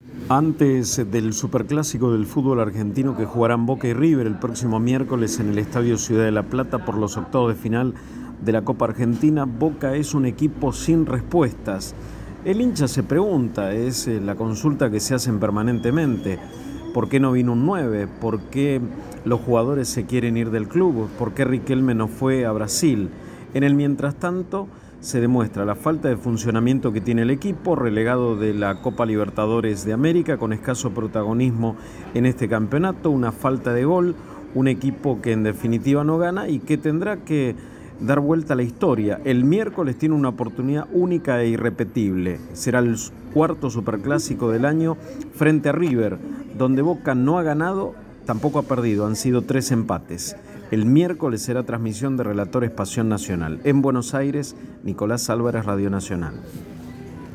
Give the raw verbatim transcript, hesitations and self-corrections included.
Antes del superclásico del fútbol argentino que jugarán Boca y River el próximo miércoles en el Estadio Ciudad de la Plata por los octavos de final de la Copa Argentina, Boca es un equipo sin respuestas. El hincha se pregunta, es la consulta que se hacen permanentemente: ¿por qué no vino un nueve? ¿Por qué los jugadores se quieren ir del club? ¿Por qué Riquelme no fue a Brasil? En el mientras tanto, se demuestra la falta de funcionamiento que tiene el equipo, relegado de la Copa Libertadores de América, con escaso protagonismo en este campeonato, una falta de gol, un equipo que en definitiva no gana y que tendrá que dar vuelta a la historia. El miércoles tiene una oportunidad única e irrepetible. Será el cuarto superclásico del año frente a River, donde Boca no ha ganado, tampoco ha perdido, han sido tres empates. El miércoles será transmisión de Relatores Pasión Nacional. En Buenos Aires, Nicolás Álvarez, Radio Nacional.